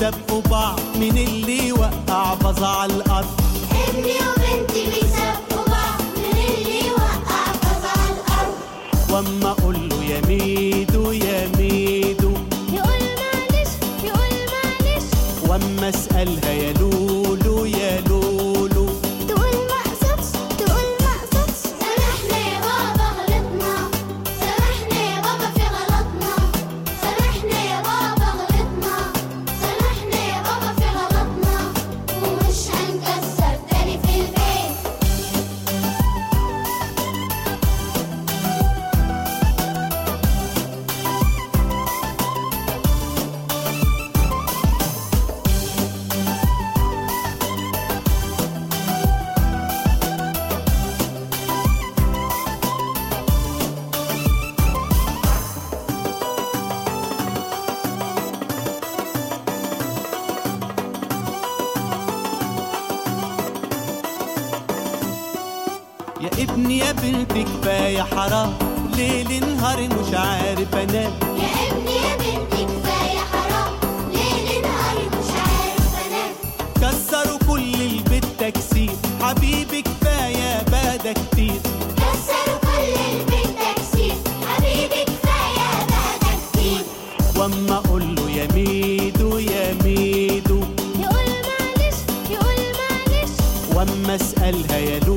بيسابقوا بعض مين اللي يوقع فازة على الأرض. ابني وبنتي بيسابقوا بعض مين اللي يوقع فازة على الأرض. واما اقول له يا ميدو يا ميدو يقول معلش يقول معلش. واما اسألها يا لولو يا لولو تقول ما اقصدش تقول ما اقصدش. سامحني يا بابا غلطنا، سامحني يا بابا في غلطنا، سامحني يا بابا غلطنا، سامحني يا بابا في غلطنا، ومش هنكسر تاني في البيت. يا ابني يا بنتي كفاية حرام ليل نهار مش عارف انام. يا ابني يا بنتي كفاية حرام ليل نهار مش عارف انام. كسروا كل البيت تكسير حبيبي كفاية بقى ده كتير. كسروا كل البيت تكسير حبيبي كفاية بقى ده كتير. واما اقول له يا ميدو يا ميدو يقول معلش يقول معلش. واما اسألها يا لولو